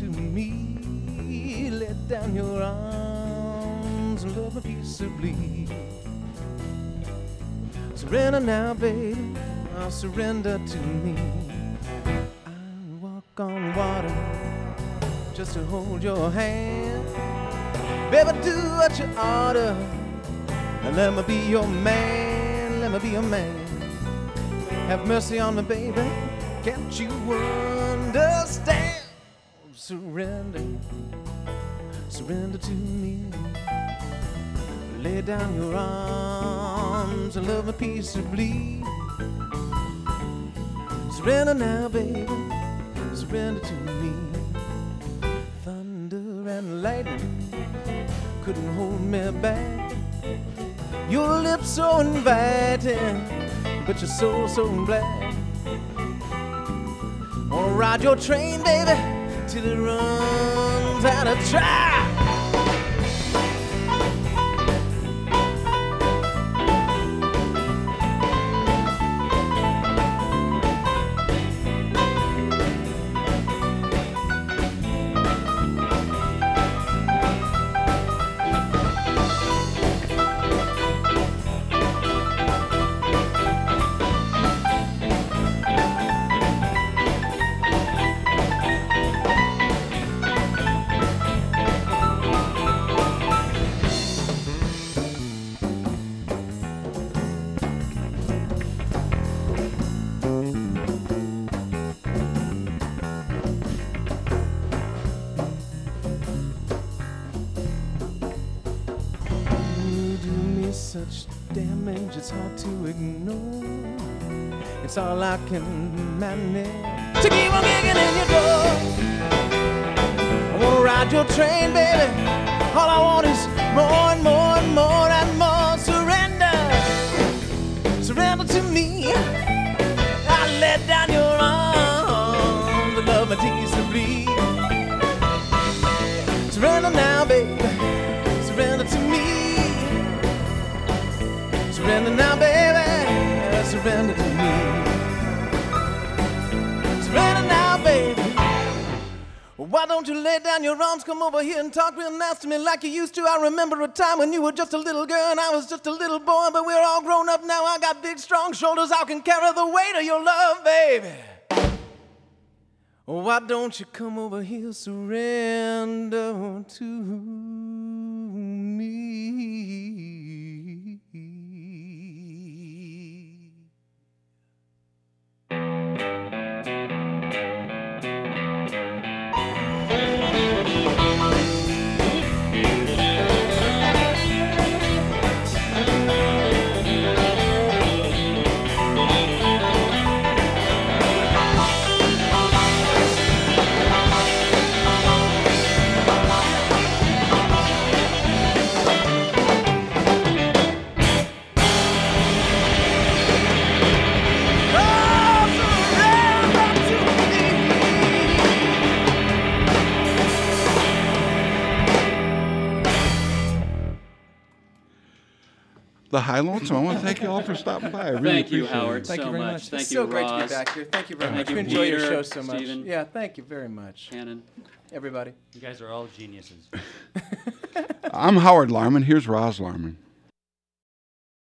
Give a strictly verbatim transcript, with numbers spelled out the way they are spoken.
to me. Let down your arms and love me peaceably. Surrender now, baby, I'll surrender to me. I'll walk on water just to hold your hand. Baby, do what you oughta, and let me be your man, let me be your man. Have mercy on me, baby, can't you understand? Surrender, surrender to me. Lay down your arms and love me peaceably. Surrender now, baby, surrender to me. Thunder and lightning couldn't hold me back. Your lips so inviting, but your soul so black. Wanna ride your train, baby, till it runs out of track. Such damage, it's hard to ignore. It's all I can manage to keep on kicking in your door. I wanna ride your train, baby. All I want is more and more and more and more. Surrender, surrender to me. I let down your arms to love me peaceably. Surrender now, baby, surrender to me. Surrender now, baby, surrender to me. Surrender now, baby. Why don't you lay down your arms, come over here and talk real nice to me like you used to? I remember a time when you were just a little girl and I was just a little boy, but we're all grown up now. I got big, strong shoulders. I can carry the weight of your love, baby. Why don't you come over here, surrender to me? The High Lonesome. I want to thank you all for stopping by. I really thank you, appreciate Howard, it. Thank so you very much. much. Thank it's you, so great Ross. to be back here. Thank you very Thank much. you, We enjoy your Peter, show so much. Stephen. Yeah, thank you very much. Shannon. Everybody. You guys are all geniuses. I'm Howard Larman. Here's Roz Larman.